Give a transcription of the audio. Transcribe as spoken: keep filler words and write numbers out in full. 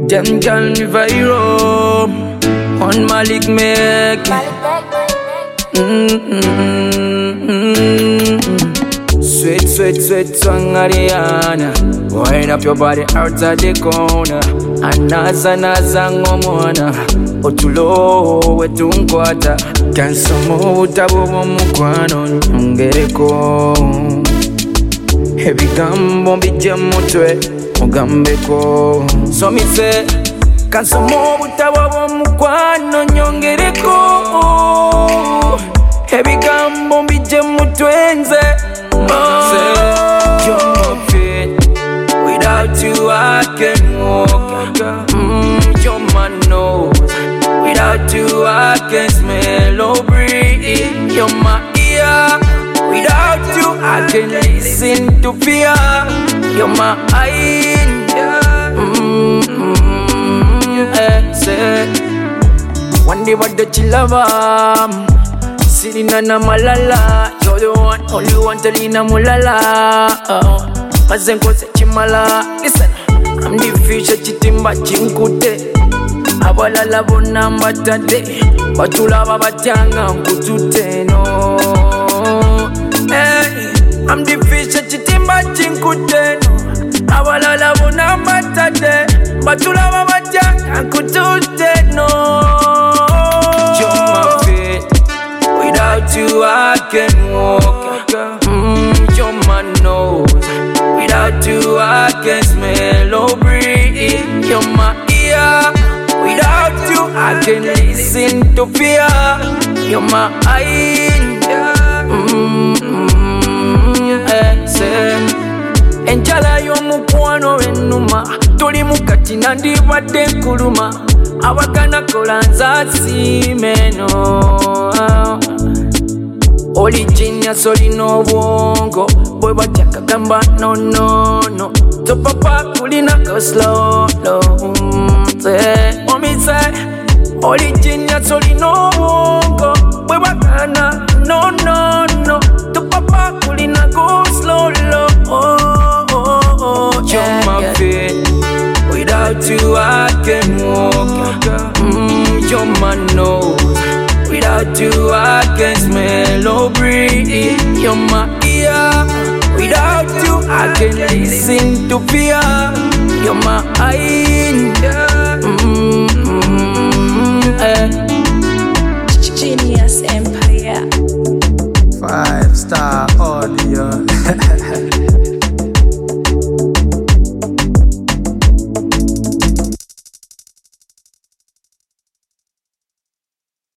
Them call me viral. On Malik make mm-hmm. Sweet, sweet, sweet song Ariana. Wind up your body out of the corner. Anaza, naza ngomona. Otulo, wetunkwata. Kansomo utabo mukwano nyongereko. Ebigambo mbije mutwe mugambeko. So me say kansomo utabo mukwano nyongereko. Ebigambo mbije mutwenze. You're fit. Without you I can walk. Mm, you're my nose. Without you I can smell or breathe. You're my ear. Without you I can listen to fear. You're my eye. Mm, mm, eh, say. One day what the chillava. Sitting na malala, you're the one, only one to lean na mulala. Mazenko se chimala, listen, I'm the future chitimba chinkute. Abalala bona mbatade, batula babatyanga nkutute no. Hey, I'm the future chitimba chinkute no. Abalala bona mbatade, batula babatyanga nkutute no. Without you I can walk. Mm, you're my nose. Without you I can smell or breathe. You're my ear. Without you I can listen to fear. You're my eye. Mm, mm, eh, say. Enjala yomukwano enuma. Toli mukati nandi wadde nkuluma. Awagana kolanza simeno. Oli genius, oli no bongo. Boy wataka gamba no no no. To papa kulina go slow low. Say, mommy say, oli genius, oli no bongo. Boy wakana no no no. To papa kulina go slow low. Oh, oh, oh, you're my fit. Without you I can walk. Mm, you're my nose. Without you I can smell or breathe. You're my ear. Without you I can listen to fear.